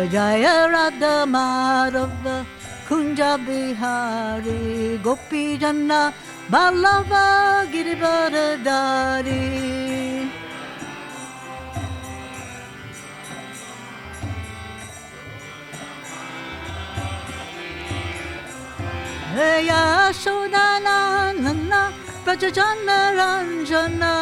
Jaya Radha Madhava Kunja Bihari Gopi Janna Ballava Girivardhari. Yashodhana Nana Prajajana Ranjana.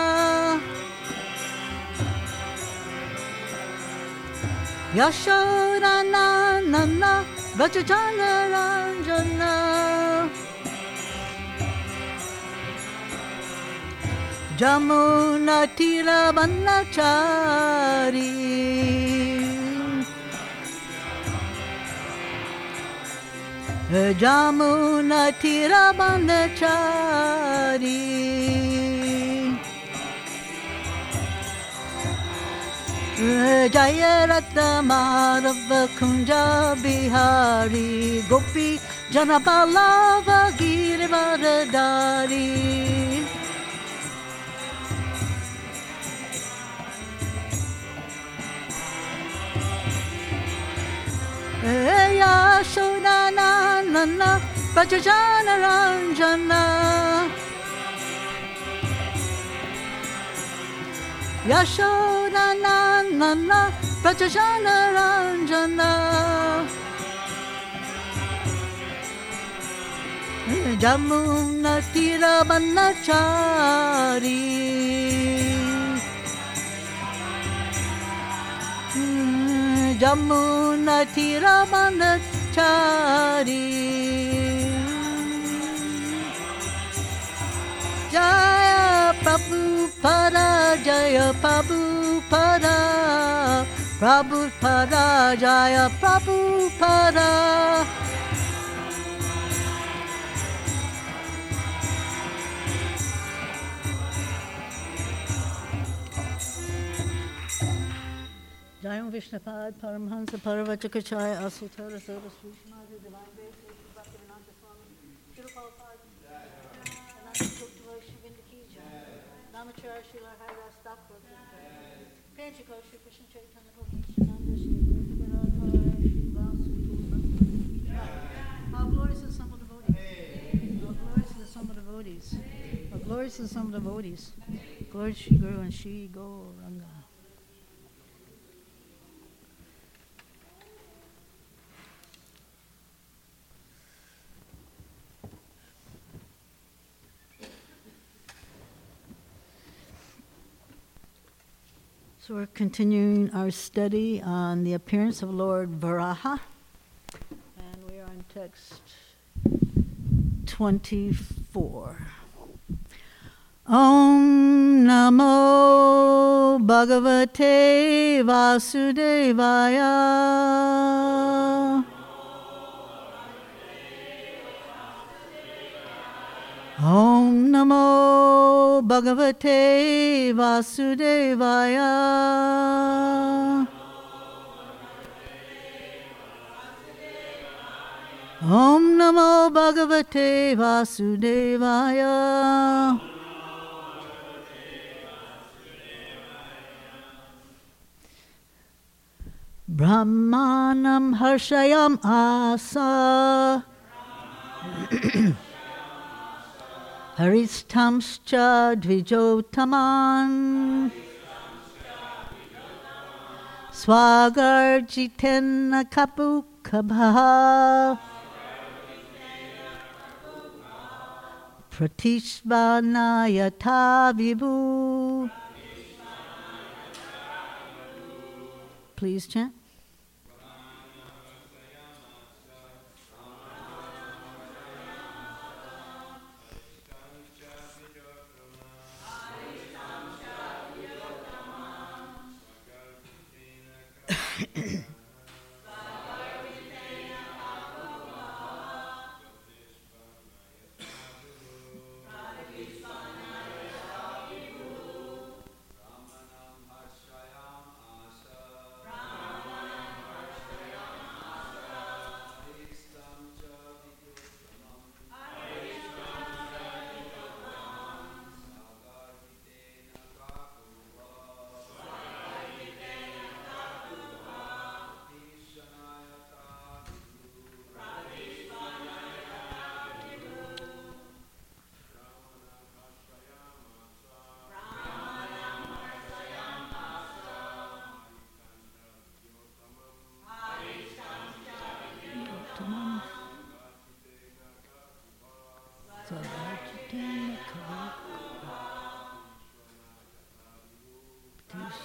Yashodhana Nana Prajajana Ranjana. Jamuna Tira Banachari. Jamuna Tira Banachari. Jaya Radha Madhava Kunja Bihari Gopi Jana Ballava Girivardhari. Yashodhana Nana Prajajana Ranjana. Yashodhana Nana Prajajana Ranjana. Jamuna Tira Banachari. Jamuna Tira Banachari. Jaya Prabhupada, Jaya Prabhupada, Prabhupada, Jaya Prabhupada. Jayam Vishnupad, Paramhansa, Paravachakachaya, Asutara, Soda, Srishnada, Divine Grace, Bhaktivedanta Swami, Srila Prabhupada, Ananta Kutava, Shivindaki, Namacharya, Srila Haridas, Thakur, Panchako, Shri Krishna Chaitanya, Nanda, Shri Radharani, Shri Vasudeva. How glorious is some of the devotees. How glorious is some of the devotees. How glorious is some of the devotees. Glory to Shri Guru and Shri Gauranga. So we're continuing our study on the appearance of Lord Varaha, and we are on text 24. Om Namo Bhagavate Vasudevaya. Om Namo Bhagavate Vasudevaya. Om Namo Bhagavate Vasudevaya. Brahmanam Harshayam Asa. Haristamscha Dvijotaman Swagarjitena Kapukabha Pratishvanayata Vibhu. Please chant.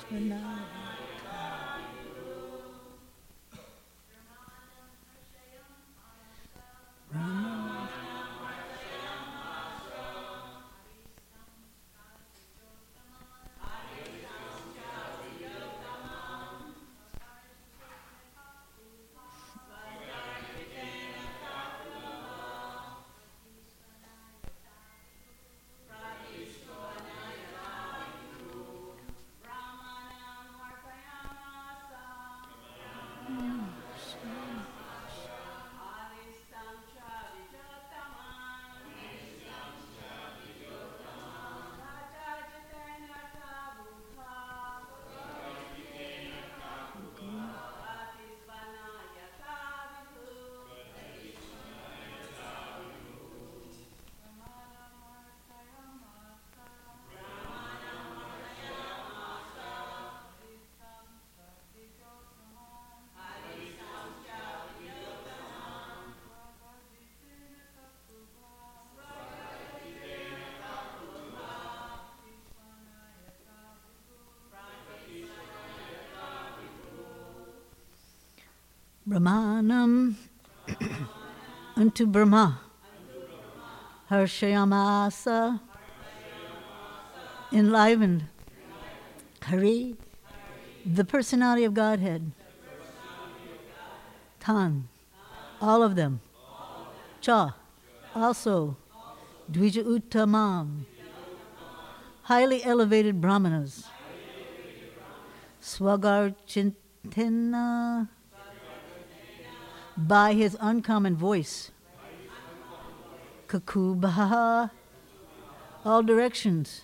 Brahmanam unto Brahma, Harshayamasa, enlivened, Hari, the personality of Godhead, Tan, all of them, Cha, also, Dvija Uttamam, highly elevated Brahmanas, Swagar Chintena, by his uncommon voice, Kakubaha, all directions,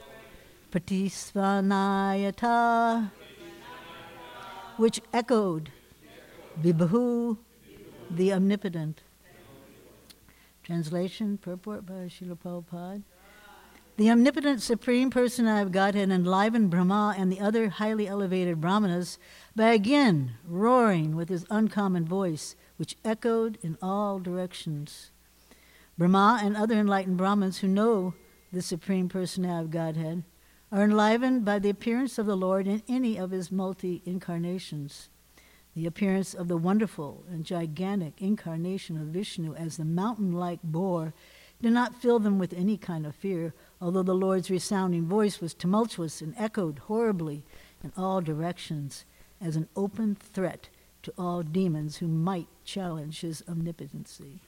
Pratisvanayata, which echoed, Vibhahu, the omnipotent. Translation, purport by Srila Prabhupada. The omnipotent Supreme Personality of Godhead enlivened Brahma and the other highly elevated Brahmanas by again roaring with his uncommon voice, which echoed in all directions. Brahma and other enlightened Brahmins who know the Supreme Personality of Godhead are enlivened by the appearance of the Lord in any of his multi-incarnations. The appearance of the wonderful and gigantic incarnation of Vishnu as the mountain-like boar did not fill them with any kind of fear, although the Lord's resounding voice was tumultuous and echoed horribly in all directions as an open threat to all demons who might challenge his omnipotency.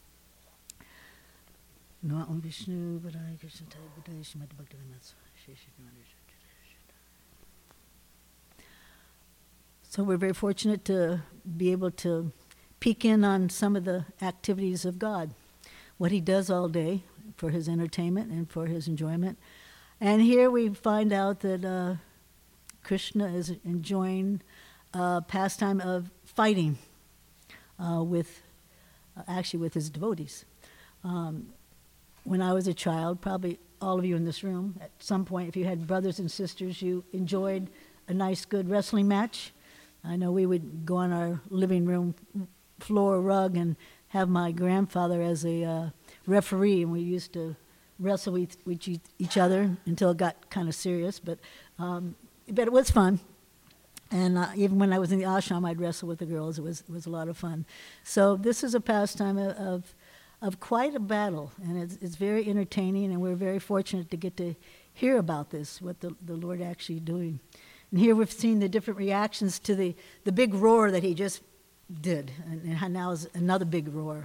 So we're very fortunate to be able to peek in on some of the activities of God, what he does all day for his entertainment and for his enjoyment. And here we find out that Krishna is enjoying pastime of fighting with his devotees. When I was a child, probably all of you in this room, at some point, if you had brothers and sisters, you enjoyed a nice, good wrestling match. I know we would go on our living room floor rug and have my grandfather as a referee, and we used to wrestle with each other until it got kind of serious, but it was fun. And even when I was in the ashram, I'd wrestle with the girls. It was a lot of fun. So this is a pastime of quite a battle, and it's very entertaining, and we're very fortunate to get to hear about this, what the Lord actually doing. And here we've seen the different reactions to the big roar that he just did, and now is another big roar.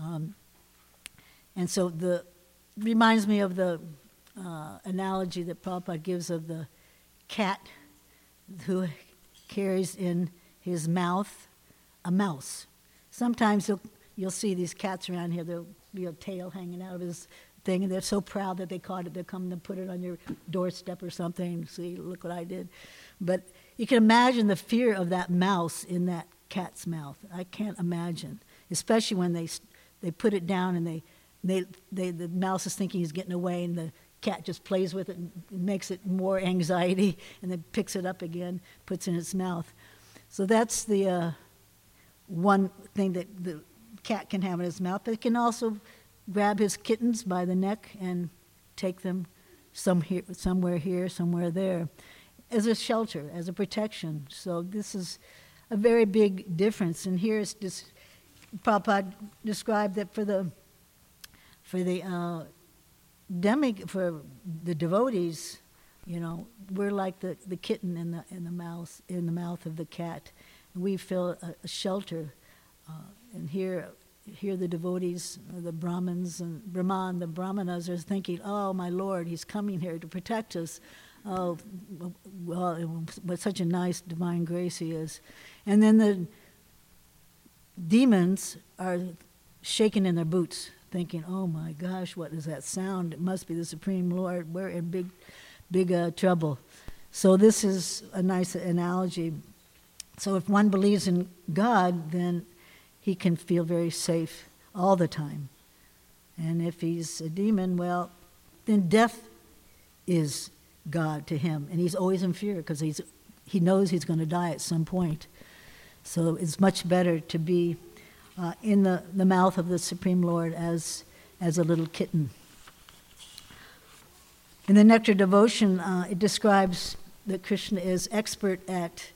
And so reminds me of the analogy that Prabhupada gives of the cat who carries in his mouth a mouse. Sometimes you'll see these cats around here, there'll be a tail hanging out of his thing, and they're so proud that they caught it, they'll come and put it on your doorstep or something. See, look what I did. But you can imagine the fear of that mouse in that cat's mouth. I can't imagine, especially when they put it down and the mouse is thinking he's getting away, and the cat just plays with it and makes it more anxiety, and then picks it up again, puts it in its mouth. So that's the one thing that the cat can have in his mouth, but it can also grab his kittens by the neck and take them somewhere here, somewhere there. as a shelter, as a protection. So this is a very big difference. And here it's just, Prabhupada described that for the devotees, you know, we're like the kitten in the mouth of the cat. We feel a shelter, and here the devotees, the Brahmanas, are thinking, "Oh, my Lord, He's coming here to protect us. Oh, well, what such a nice divine grace He is." And then the demons are shaking in their boots, thinking, "Oh my gosh, what is that sound? It must be the Supreme Lord. We're in big trouble." So this is a nice analogy. So if one believes in God, then he can feel very safe all the time. And if he's a demon, well, then death is God to him, and he's always in fear because he knows he's going to die at some point. So it's much better to be in the mouth of the Supreme Lord as a little kitten. In the Nectar Devotion, it describes that Krishna is expert at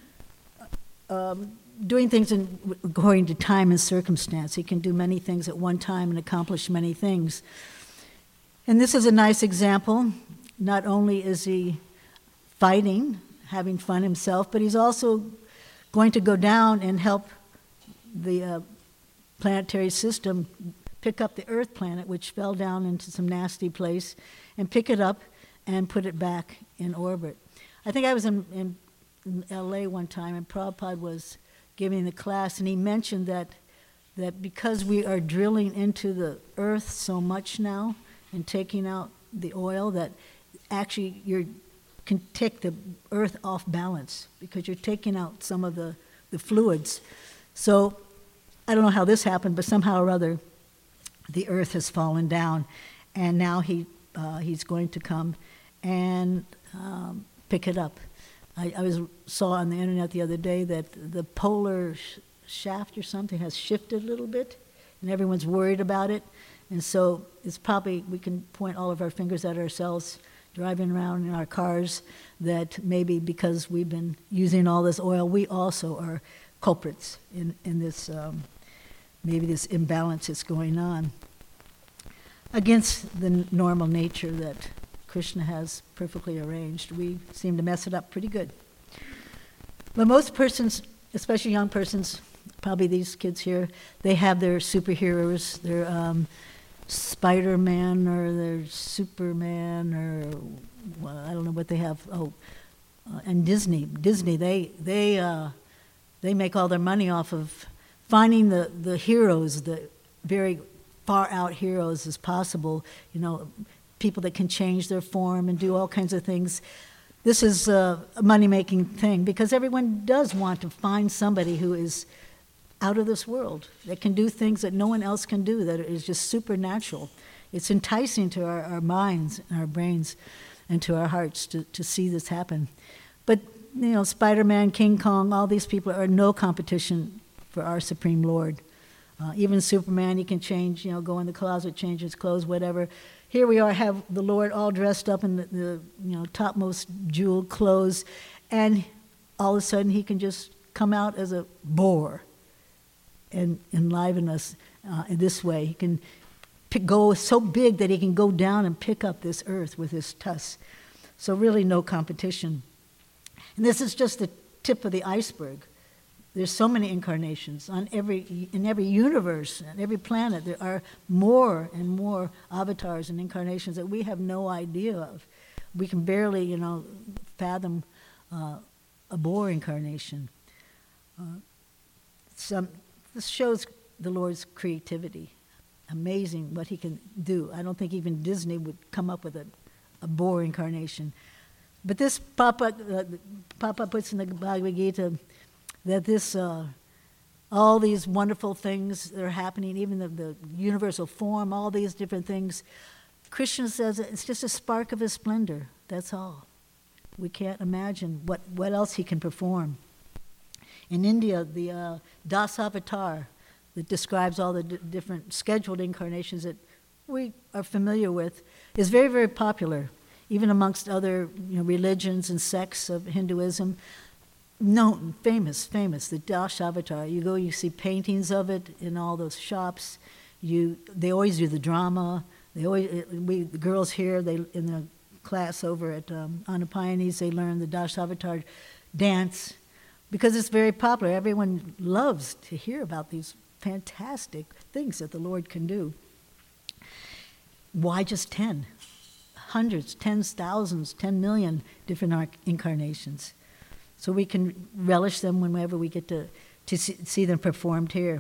doing things according to time and circumstance. He can do many things at one time and accomplish many things. And this is a nice example. Not only is he fighting, having fun himself, but he's also going to go down and help the planetary system pick up the Earth planet, which fell down into some nasty place, and pick it up and put it back in orbit. I think I was in LA one time, and Prabhupada was giving the class, and he mentioned that because we are drilling into the Earth so much now and taking out the oil, that actually you can take the Earth off balance because you're taking out some of the fluids. So I don't know how this happened, but somehow or other the Earth has fallen down, and now he's going to come and pick it up. I saw on the internet the other day that the polar shaft or something has shifted a little bit, and everyone's worried about it. And so it's probably, we can point all of our fingers at ourselves driving around in our cars, that maybe because we've been using all this oil, we also are culprits in this, maybe this imbalance that's going on against the normal nature that Krishna has perfectly arranged. We seem to mess it up pretty good. But most persons, especially young persons, probably these kids here, they have their superheroes, their Spider-Man or their Superman, or well, I don't know what they have. And Disney, they make all their money off of finding the heroes, the very far out heroes as possible. You know, people that can change their form and do all kinds of things. This is a money-making thing because everyone does want to find somebody who is out of this world, that can do things that no one else can do, that is just supernatural. It's enticing to our minds and our brains and to our hearts to see this happen. But, you know, Spider-Man, King Kong, all these people are no competition for our Supreme Lord. Even Superman, he can change, go in the closet, change his clothes, whatever. Here we are, have the Lord all dressed up in the topmost jeweled clothes, and all of a sudden he can just come out as a boar and enliven us in this way. He can go so big that he can go down and pick up this earth with his tusks. So really no competition. And this is just the tip of the iceberg. There's so many incarnations in every universe, on every planet. There are more and more avatars and incarnations that we have no idea of. We can barely, fathom a boar incarnation. This shows the Lord's creativity. Amazing what he can do. I don't think even Disney would come up with a boar incarnation. But this Papa puts in the Bhagavad Gita that this, all these wonderful things that are happening, even the universal form, all these different things, Krishna says it's just a spark of his splendor. That's all. We can't imagine what else he can perform. In India, the Dasavatar, that describes all the different scheduled incarnations that we are familiar with, is very, very popular. even amongst other religions and sects of Hinduism. Known, famous, the Dasavatar. You go, you see paintings of it in all those shops. They always do the drama. The girls here, in the class over at Anapayanis, they learn the Dasavatar dance because it's very popular. Everyone loves to hear about these fantastic things that the Lord can do. Why just 10? Hundreds, tens, thousands, 10 million different incarnations. So we can relish them whenever we get to see them performed here.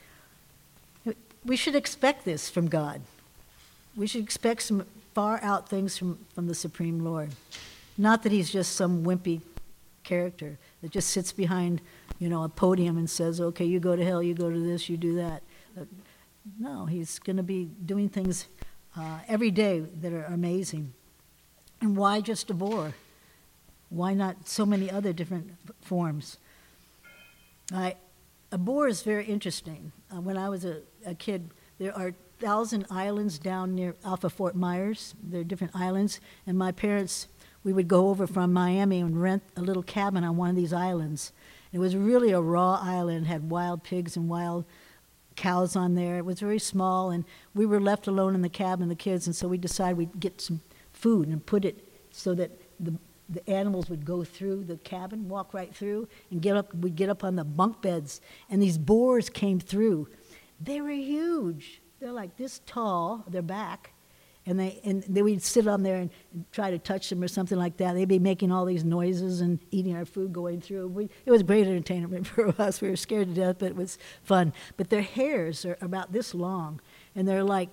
We should expect this from God. We should expect some far out things from the Supreme Lord. Not that he's just some wimpy character that just sits behind, a podium and says, okay, you go to hell, you go to this, you do that. No, he's going to be doing things every day that are amazing. And why just a boar? Why not so many other different forms? A boar is very interesting. When I was a kid, there are 1,000 islands down near Alpha Fort Myers. There are different islands. And my parents, we would go over from Miami and rent a little cabin on one of these islands. It was really a raw island, had wild pigs and wild cows on there. It was very small, and we were left alone in the cabin, the kids, and so we decided we'd get some food and put it so that the animals would go through the cabin, walk right through, and we'd get up on the bunk beds, and these boars came through. They were huge. They're like this tall, their back, and then we'd sit on there and try to touch them or something like that. They'd be making all these noises and eating our food going through. It was great entertainment for us. We were scared to death, but it was fun. But their hairs are about this long, and they're like,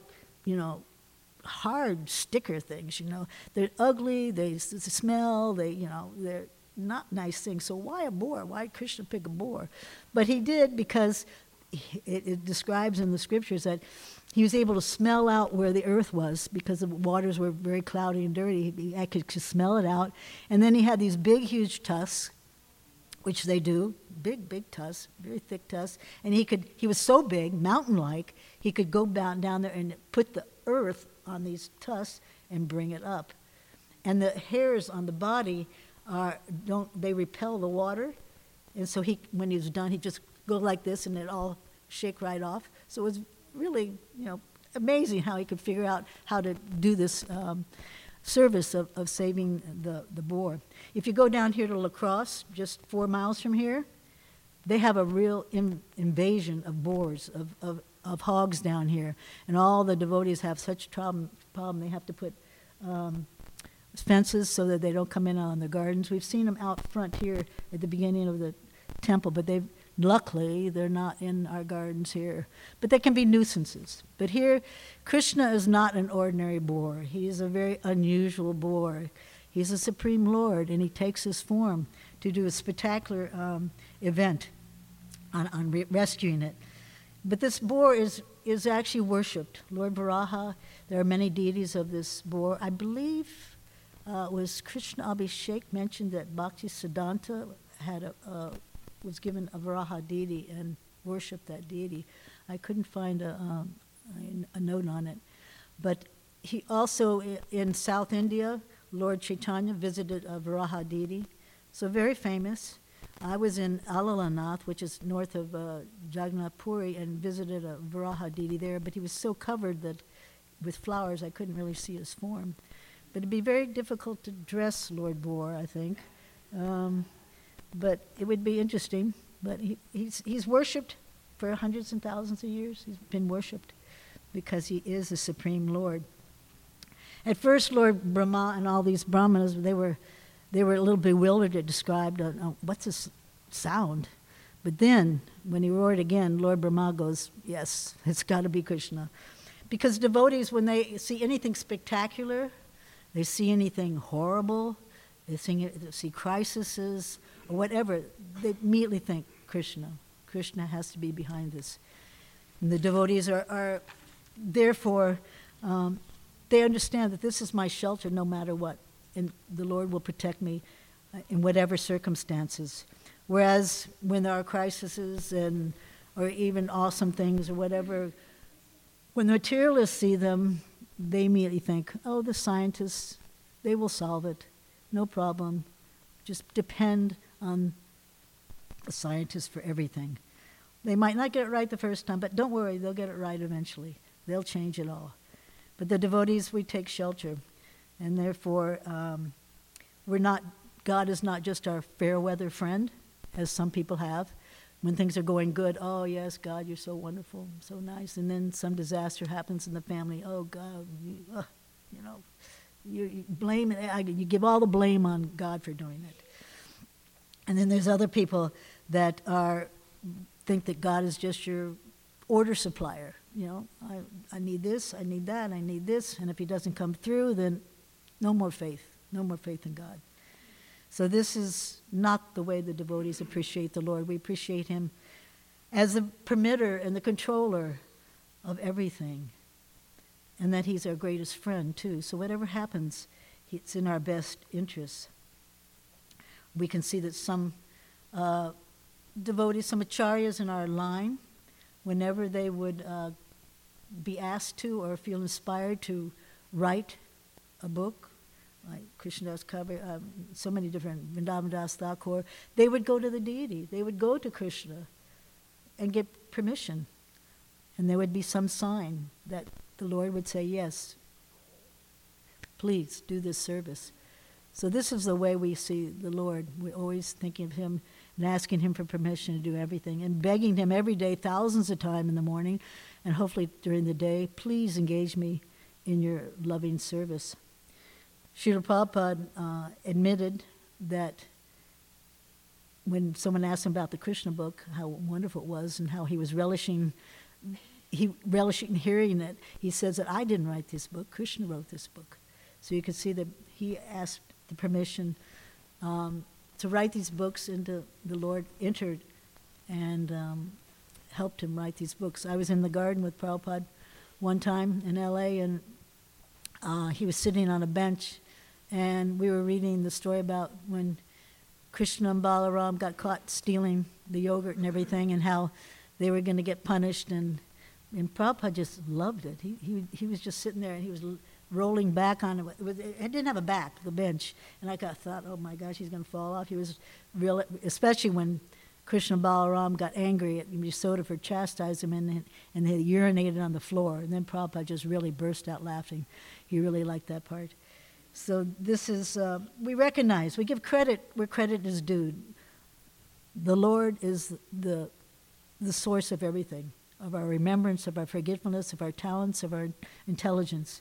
hard sticker things, They're ugly, they smell, they're not nice things. So why a boar? Why did Krishna pick a boar? But he did because it describes in the scriptures that he was able to smell out where the earth was because the waters were very cloudy and dirty. I could smell it out. And then he had these big, huge tusks, which they do, big tusks, very thick tusks. And he was so big, mountain-like, he could go down there and put the earth on these tusks and bring it up. And the hairs on the body they repel the water. And so when he was done, he'd just go like this and it all shake right off. So it was really, amazing how he could figure out how to do this service of saving the boar. If you go down here to La Crosse, just 4 miles from here, they have a real invasion of boars, of hogs down here. And all the devotees have such problem. They have to put fences so that they don't come in on the gardens. We've seen them out front here at the beginning of the temple, but luckily they're not in our gardens here. But they can be nuisances. But here, Krishna is not an ordinary boar. He is a very unusual boar. He's a Supreme Lord, and he takes his form to do a spectacular event on rescuing it. But this boar is actually worshipped. Lord Varaha, there are many deities of this boar. I believe was Krishna Abhishek mentioned that Bhakti Siddhanta was given a Varaha deity and worshipped that deity. I couldn't find a note on it. But he also, in South India, Lord Chaitanya visited a Varaha deity. So very famous. I was in Alalanath, which is north of Jagannath Puri, and visited a Varaha deity there, but he was so covered that with flowers I couldn't really see his form. But it'd be very difficult to dress Lord Boar, I think. But it would be interesting. But he's worshipped for hundreds and thousands of years. He's been worshipped because he is the Supreme Lord. At first, Lord Brahma and all these brahmanas, they were a little bewildered. It described, what's this sound? But then, when he roared again, Lord Brahma goes, yes, it's got to be Krishna. Because devotees, when they see anything spectacular, they see anything horrible, they see crises, or whatever, they immediately think Krishna. Krishna has to be behind this. And the devotees are therefore, they understand that this is my shelter no matter what, and the Lord will protect me in whatever circumstances. Whereas when there are crises or even awesome things or whatever, when the materialists see them, they immediately think, oh, the scientists, They will solve it. No problem. Just depend on the scientists for everything. They might not get it right the first time, but don't worry, they'll get it right eventually. They'll change it all. But the devotees, we take shelter. And therefore, God is not just our fair weather friend, as some people have. When things are going good, oh yes, God, you're so wonderful, so nice. And then some disaster happens in the family. Oh God, you blame it. You give all the blame on God for doing it. And then there's other people that think that God is just your order supplier. I need this, I need that, I need this, and if he doesn't come through, then no more faith in God. So this is not the way the devotees appreciate the Lord. We appreciate him as the permitter and the controller of everything, and that he's our greatest friend too. So whatever happens, it's in our best interests. We can see that some devotees, some acharyas in our line, whenever they would be asked to or feel inspired to write a book, like Krishnadas Kabir, so many different, Vrindavan Das Thakur, they would go to the deity. They would go to Krishna and get permission. And there would be some sign that the Lord would say, yes, please do this service. So this is the way we see the Lord. We're always thinking of him and asking him for permission to do everything and begging him every day, thousands of times in the morning, and hopefully during the day, please engage me in your loving service. Srila Prabhupada admitted that when someone asked him about the Krishna book, how wonderful it was and how he was relishing hearing it, he says that I didn't write this book, Krishna wrote this book. So you can see that he asked the permission to write these books, and the Lord entered and helped him write these books. I was in the garden with Prabhupada one time in LA, and he was sitting on a bench, and we were reading the story about when Krishna and Balaram got caught stealing the yogurt and everything, and how they were going to get punished, and Prabhupada just loved it. He was just sitting there, and he was rolling back on it. It didn't have a back, the bench, and I thought, oh my gosh, he's going to fall off. He was real, especially when Krishna and Balaram got angry at Yasoda for chastising him, and they urinated on the floor, and then Prabhupada just really burst out laughing. He really liked that part. So this is, we recognize, we give credit where credit is due. The Lord is the source of everything, of our remembrance, of our forgetfulness, of our talents, of our intelligence.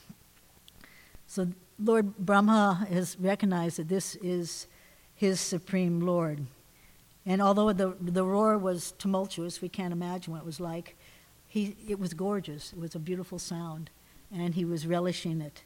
So Lord Brahma has recognized that this is his supreme Lord. And although the roar was tumultuous, we can't imagine what it was like, it was gorgeous. It was a beautiful sound, and he was relishing it.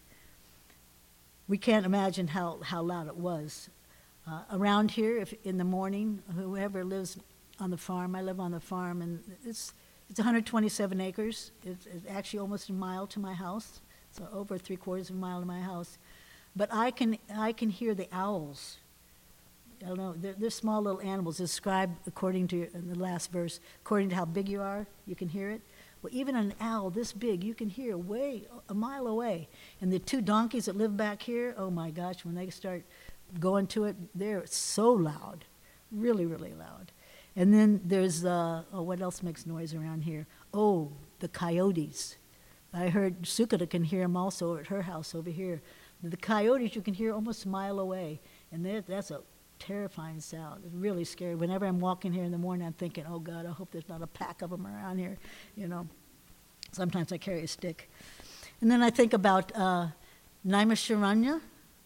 We can't imagine how loud it was. Around here, if in the morning, whoever lives on the farm, I live on the farm, and it's 127 acres. It's actually almost a mile to my house, so over 3/4 of a mile to my house. But I can hear the owls. I don't know, they're small little animals described according to, in the last verse, according to how big you are, you can hear it. Well, even an owl this big, you can hear way a mile away. And the 2 donkeys that live back here, oh my gosh, when they start going to it, they're so loud, really, really loud. And then there's, what else makes noise around here? Oh, the coyotes. I heard Sukata can hear them also at her house over here. The coyotes you can hear almost a mile away, and that's a terrifying sound. It's really scary. Whenever I'm walking here in the morning, I'm thinking, oh God, I hope there's not a pack of them around here, Sometimes I carry a stick. And then I think about Naimisharanya.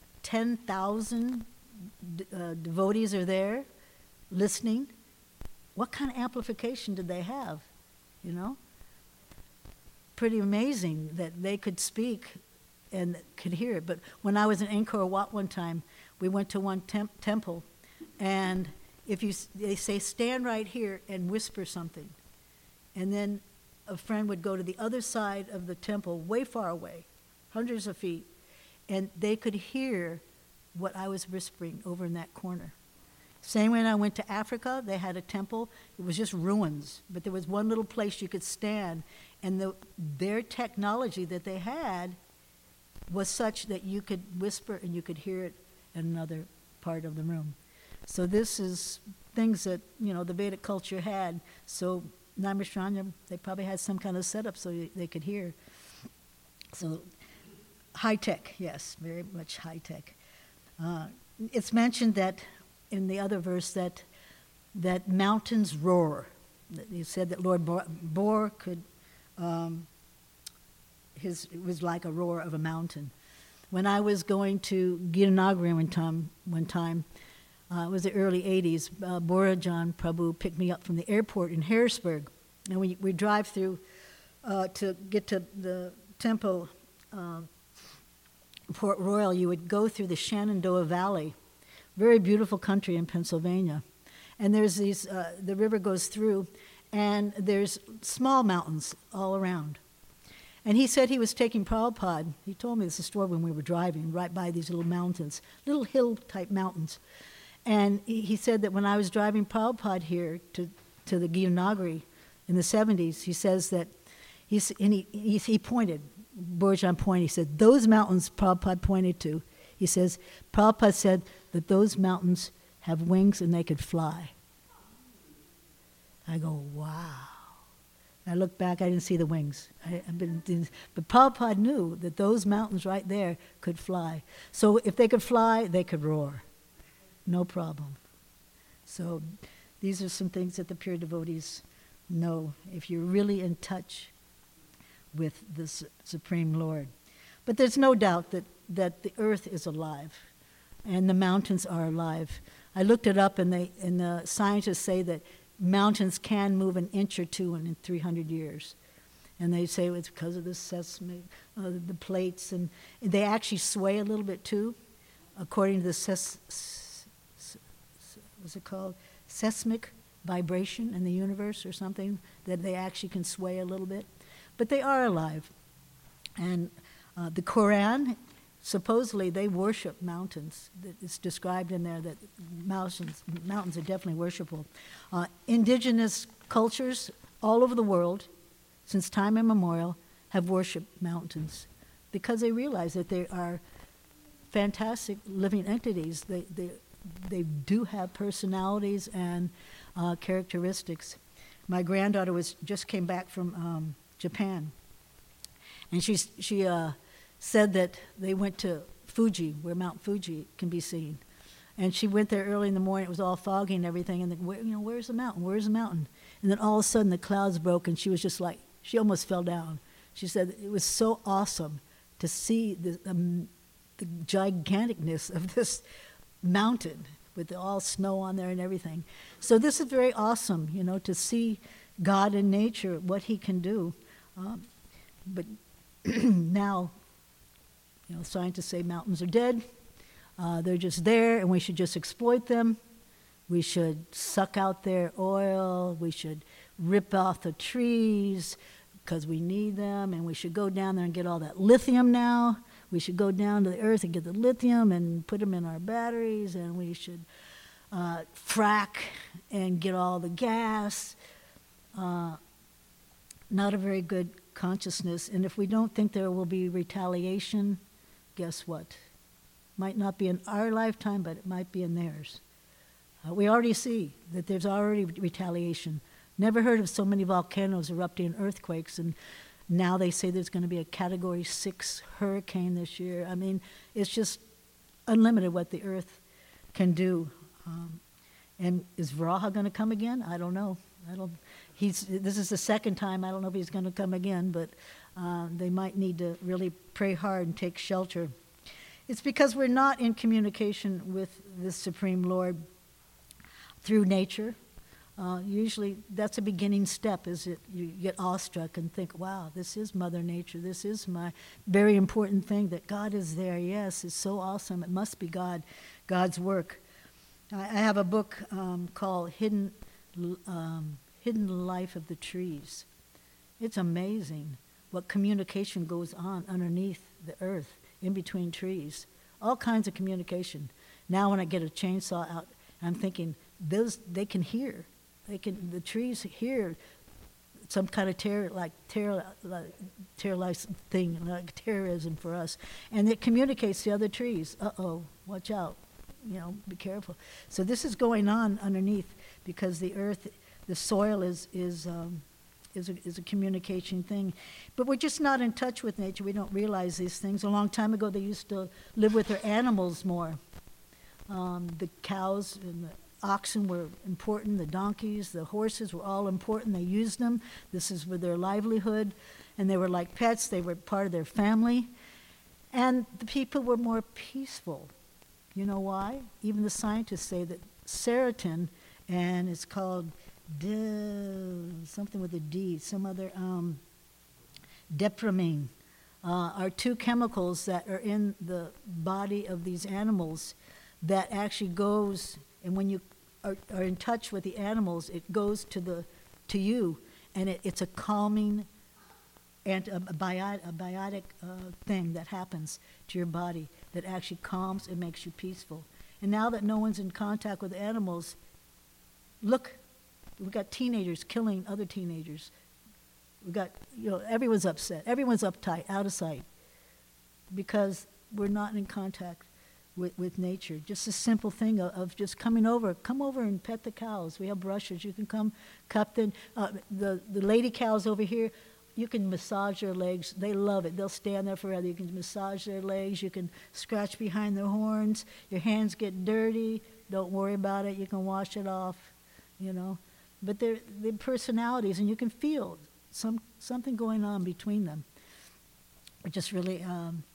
10,000 devotees are there listening. What kind of amplification did they have, Pretty amazing that they could speak and could hear it. But when I was in Angkor Wat one time, we went to one temple, and they say, stand right here and whisper something. And then a friend would go to the other side of the temple, way far away, hundreds of feet, and they could hear what I was whispering over in that corner. Same when I went to Africa, they had a temple. It was just ruins, but there was one little place you could stand, and their technology that they had was such that you could whisper and you could hear it in another part of the room. So this is things that, the Vedic culture had. So Naimishranya, they probably had some kind of setup so they could hear. So high tech, yes, very much high tech. It's mentioned that in the other verse that mountains roar. He said that Lord Bor could, it was like a roar of a mountain. When I was going to Girinagari one time, it was the early 80s, Borajan Prabhu picked me up from the airport in Harrisburg. And we drive through to get to the temple, Port Royal. You would go through the Shenandoah Valley, very beautiful country in Pennsylvania. And there's these, the river goes through, and there's small mountains all around. And he said he was taking Prabhupada. He told me this story when we were driving right by these little mountains, little hill-type mountains. And he said that when I was driving Prabhupada here to the Girinagari in the 70s, he says that, he pointed, Borajan pointed, he said, those mountains Prabhupada pointed to, he says, Prabhupada said that those mountains have wings and they could fly. I go, wow. I looked back, I didn't see the wings. But Prabhupada knew that those mountains right there could fly. So if they could fly, they could roar. No problem. So these are some things that the pure devotees know if you're really in touch with the Supreme Lord. But there's no doubt that the earth is alive and the mountains are alive. I looked it up, and the scientists say that mountains can move an inch or two in 300 years. And they say it's because of the seismic, the plates, and they actually sway a little bit too, according to the what's it called? Seismic vibration in the universe or something, that they actually can sway a little bit. But they are alive. And the Quran, supposedly they worship mountains. It's described in there that mountains are definitely worshipable. Indigenous cultures all over the world, since time immemorial, have worshipped mountains because they realize that they are fantastic living entities. They do have personalities and characteristics. My granddaughter just came back from Japan, and she said that they went to Fuji, where Mount Fuji can be seen. And she went there early in the morning. It was all foggy and everything. And where's the mountain? Where's the mountain? And then all of a sudden the clouds broke, and she was just like, she almost fell down. She said it was so awesome to see the giganticness of this mountain with all snow on there and everything. So this is very awesome, to see God in nature, what He can do. But now, scientists say mountains are dead. They're just there, and we should just exploit them. We should suck out their oil. We should rip off the trees because we need them, and we should go down there and get all that lithium now. We should go down to the earth and get the lithium and put them in our batteries, and we should frack and get all the gas. Not a very good consciousness. And if we don't think there will be retaliation, guess what? Might not be in our lifetime, but it might be in theirs. We already see that there's already retaliation. Never heard of so many volcanoes erupting and earthquakes, and now they say there's going to be a Category 6 hurricane this year. I mean, it's just unlimited what the earth can do. And is Varaha going to come again? I don't know. This is the second time. I don't know if he's going to come again, but they might need to really pray hard and take shelter. It's because we're not in communication with the Supreme Lord through nature. Usually that's a beginning step, you get awestruck and think, wow, this is Mother Nature. This is my very important thing, that God is there. Yes, it's so awesome. It must be God's work. I have a book called Hidden Life of the Trees. It's amazing what communication goes on underneath the earth, in between trees. All kinds of communication. Now when I get a chainsaw out, I'm thinking, they can hear. The trees hear some kind of terror-like thing, like terrorism for us. And it communicates to other trees, watch out, be careful. So this is going on underneath because the earth, the soil is a communication thing. But we're just not in touch with nature. We don't realize these things. A long time ago, they used to live with their animals more. The cows and the oxen were important, the donkeys, the horses were all important. They used them. This is with their livelihood. And they were like pets. They were part of their family. And the people were more peaceful. You know why? Even the scientists say that serotonin, and it's called something with a D, some other, dopamine, are two chemicals that are in the body of these animals that actually goes, and when you are in touch with the animals, it goes to you, and it's a calming and a biotic thing that happens to your body that actually calms and makes you peaceful. And now that no one's in contact with animals, look, we've got teenagers killing other teenagers. We've got, everyone's upset. Everyone's uptight, out of sight, because we're not in contact with nature. Just a simple thing of just coming over. Come over and pet the cows. We have brushes. You can come cup them. The lady cows over here, you can massage their legs. They love it. They'll stand there forever. You can massage their legs. You can scratch behind their horns. Your hands get dirty. Don't worry about it. You can wash it off, But they're personalities, and you can feel something going on between them. We're just really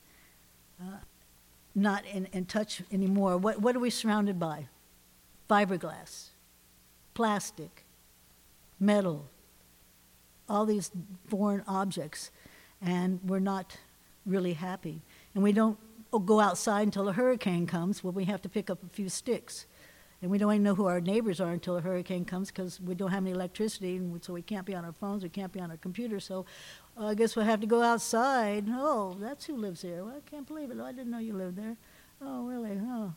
not in touch anymore. What are we surrounded by? Fiberglass, plastic, metal, all these foreign objects, and we're not really happy. And we don't go outside until a hurricane comes, when we have to pick up a few sticks. And we don't even know who our neighbors are until a hurricane comes, because we don't have any electricity, and so we can't be on our phones, we can't be on our computer, so I guess we'll have to go outside. Oh, that's who lives here. Well, I can't believe it. Oh, I didn't know you lived there. Oh, really? Oh,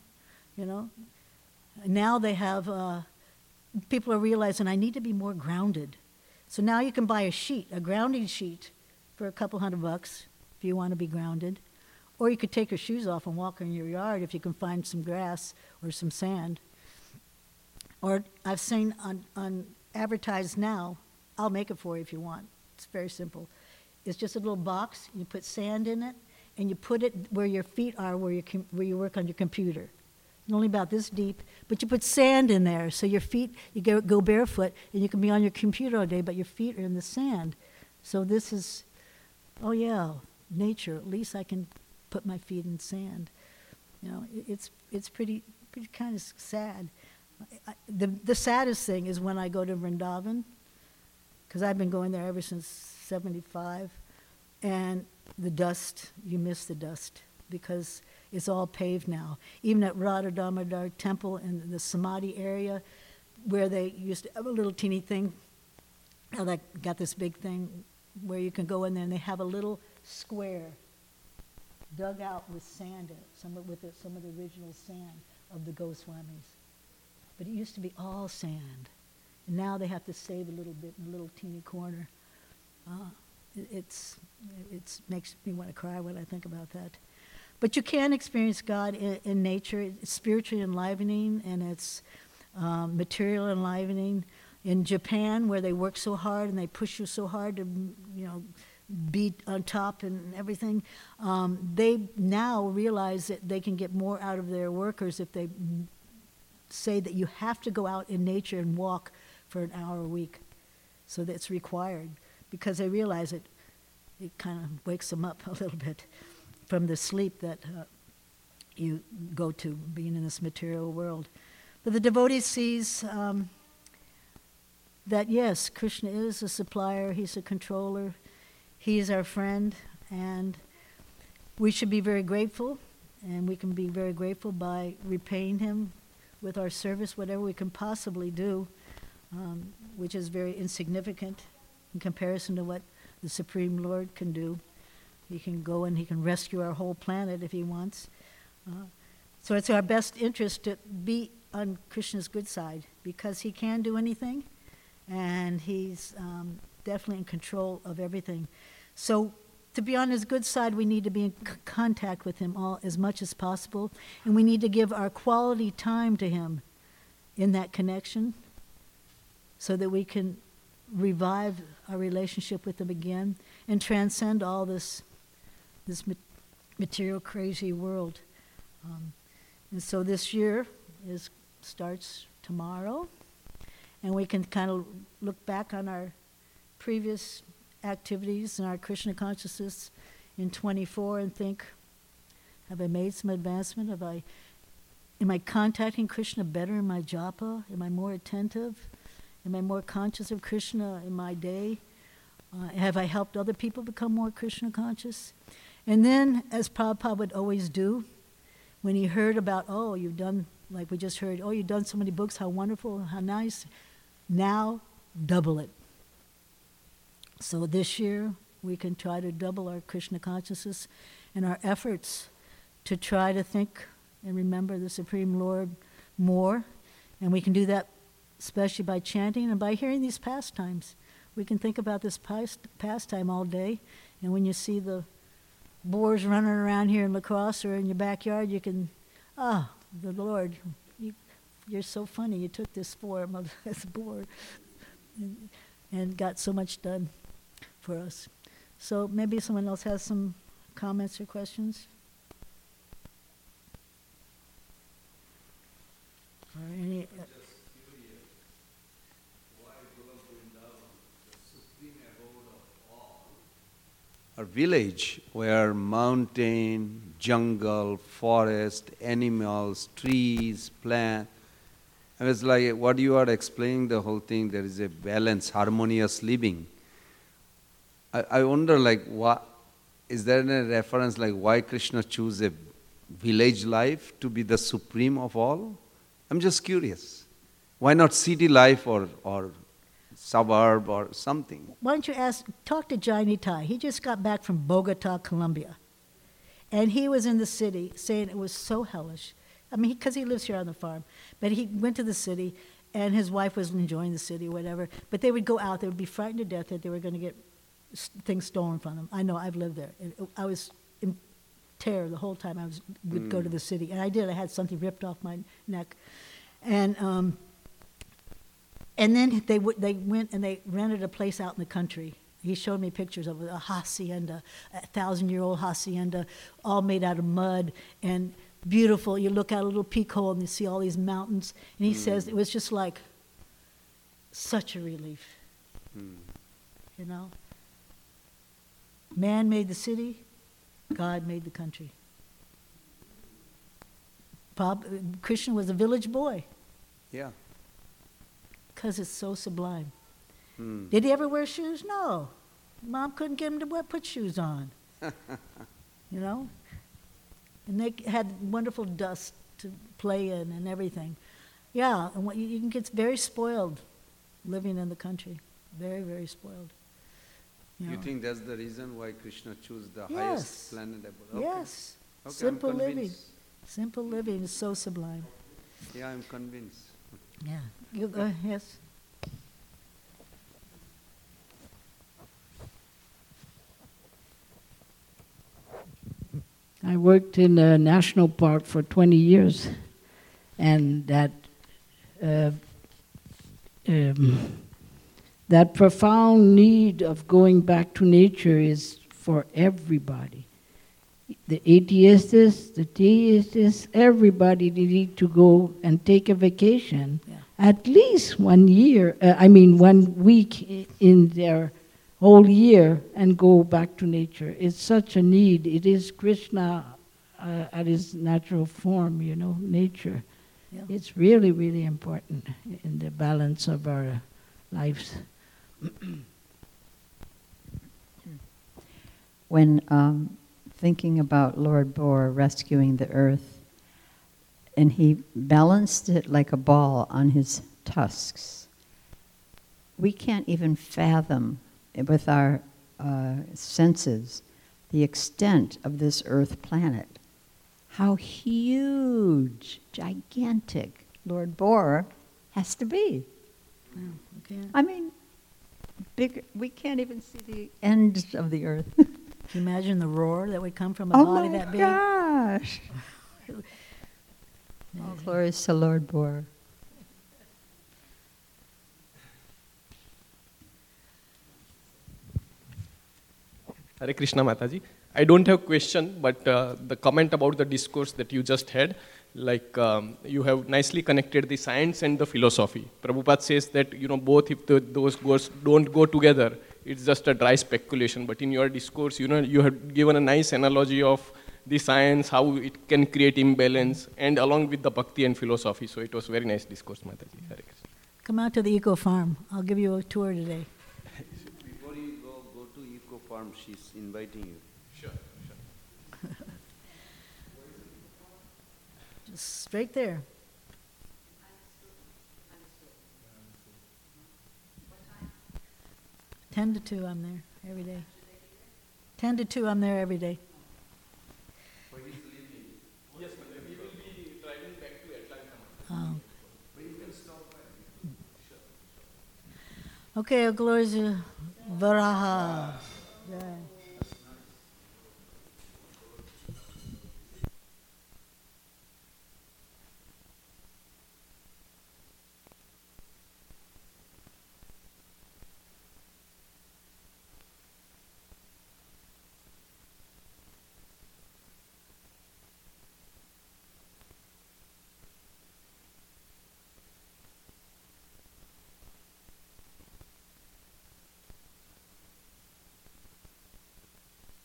Now they have, people are realizing I need to be more grounded. So now you can buy a grounding sheet for a couple $100 if you want to be grounded. Or you could take your shoes off and walk in your yard if you can find some grass or some sand. Or I've seen on advertised now, I'll make it for you if you want. It's very simple. It's just a little box, you put sand in it, and you put it where your feet are, where you work on your computer. It's only about this deep, but you put sand in there, so your feet, you go barefoot, and you can be on your computer all day, but your feet are in the sand. So this is, nature. At least I can put my feet in sand. It's pretty kind of sad. The saddest thing is when I go to Vrindavan, because I've been going there ever since 75, and the dust, you miss the dust, because it's all paved now. Even at Radha Damodar Temple in the Samadhi area, where they used to have a little teeny thing, now they got this big thing where you can go in there, and they have a little square dug out with sand in it, some of the original sand of the Goswamis. But it used to be all sand. And now they have to save a little bit in a little teeny corner. It makes me want to cry when I think about that. But you can experience God in nature. It's spiritually enlivening, and it's material enlivening. In Japan, where they work so hard and they push you so hard to, be on top and everything, they now realize that they can get more out of their workers if they say that you have to go out in nature and walk for an hour a week. So that's required, because they realize it kind of wakes them up a little bit from the sleep that you go to being in this material world. But the devotee sees that, yes, Krishna is a supplier, he's a controller, he is our friend, and we should be very grateful, and we can be very grateful by repaying him with our service, whatever we can possibly do, which is very insignificant in comparison to what the Supreme Lord can do. He can go and he can rescue our whole planet if he wants. So it's our best interest to be on Krishna's good side, because he can do anything, and he's definitely in control of everything. So to be on his good side, we need to be in contact with him all as much as possible, and we need to give our quality time to him in that connection so that we can revive our relationship with him again and transcend all this material crazy world. And so this year starts tomorrow, and we can kind of look back on our previous activities in our Krishna consciousness in 24 and think, have I made some advancement? Am I contacting Krishna better in my japa? Am I more attentive? Am I more conscious of Krishna in my day? Have I helped other people become more Krishna conscious? And then, as Prabhupada would always do, when he heard about, oh, you've done, like we just heard, oh, you've done so many books, how wonderful, how nice, now double it. So this year, we can try to double our Krishna consciousness and our efforts to try to think and remember the Supreme Lord more. And we can do that especially by chanting and by hearing these pastimes. We can think about this pastime all day. And when you see the boars running around here in La Crosse or in your backyard, you can, the Lord, you're so funny. You took this form of this boar and got so much done for us. So maybe someone else has some comments or questions? Or any, a village where mountain, jungle, forest, animals, trees, plants. I was like, what you are explaining the whole thing, there is a balance, harmonious living. I wonder, like, what is there a reference, like, why Krishna choose a village life to be the supreme of all? I'm just curious. Why not city life or suburb or something? Why don't you talk to Jaini Tai. He just got back from Bogota, Colombia. And he was in the city saying it was so hellish. I mean, because he lives here on the farm. But he went to the city, and his wife was enjoying the city, whatever. But they would go out, they would be frightened to death that they were going to get things stolen from them. I know, I've lived there. I was in terror the whole time I would go to the city. And I did. I had something ripped off my neck. And then they went and they rented a place out in the country. He showed me pictures of a hacienda, 1,000-year-old hacienda, all made out of mud and beautiful. You look out a little peek hole and you see all these mountains. And he says it was just like such a relief, you know. Man made the city, God made the country. Krishna was a village boy. Yeah. Because it's so sublime. Did he ever wear shoes? No. Mom couldn't get him to put shoes on. You know? And they had wonderful dust to play in and everything. Yeah, and you can get very spoiled living in the country. Very, very spoiled. You think that's the reason why Krishna chose the highest planet ever? Okay. Yes. Okay, Simple I'm living. convinced. Simple living is so sublime. Yeah, I'm convinced. Yeah. Yes. I worked in a national park for 20 years, and that profound need of going back to nature is for everybody. The atheists, the theists, everybody need to go and take a vacation, at least 1 year, 1 week in their whole year, and go back to nature. It's such a need. It is Krishna at his natural form, you know, nature. Yeah. It's really, really important in the balance of our lives. When thinking about Lord Boar rescuing the earth, and he balanced it like a ball on his tusks, we can't even fathom with our senses the extent of this earth planet. How huge, gigantic Lord Boar has to be. Okay. I mean, big. We can't even see the end of the earth. Can you imagine the roar that would come from a Oh body my that big? gosh! All glories to Lord Boar. Hare Krishna Mataji. I don't have question, but the comment about the discourse that you just had, like you have nicely connected the science and the philosophy. Prabhupada says that both if those goals don't go together, it's just a dry speculation. But in your discourse, you have given a nice analogy of the science, how it can create imbalance, and along with the bhakti and philosophy. So it was very nice discourse, Mataji. Hare Krishna. Come out to the eco farm. I'll give you a tour today. Before you go to Eco Farm, she's inviting you. Sure. Just straight there. What time? 10 to 2, I'm there every day. 10 to 2, I'm there every day. Yes, Mataji. We will be driving back to Atlanta. Oh. Okay, glories to Varaha. Jai.